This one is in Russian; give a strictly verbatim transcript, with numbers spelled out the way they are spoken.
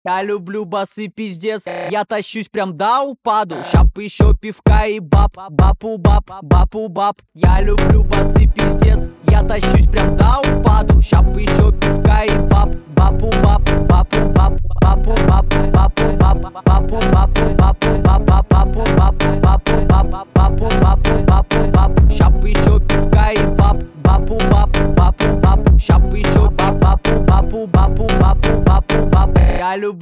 Я люблю басы, пиздец. Я тащусь прям до упаду. Ща бы еще пивка и баб, бабу баб, бабу баб. Я люблю басы, пиздец. Я тащусь прям до упаду. Ща бы еще пивка и баб, бабу баб, бабу баб, бабу баб, бабу баб, бабу баб, бабу баб, бабу баб, бабу баб, бабу баб, бабу баб. Ща бы еще пивка и баб, бабу баб, бабу баб. Ща бы еще бабу, бабу, бабу, бабу, бабу, баб. Я люблю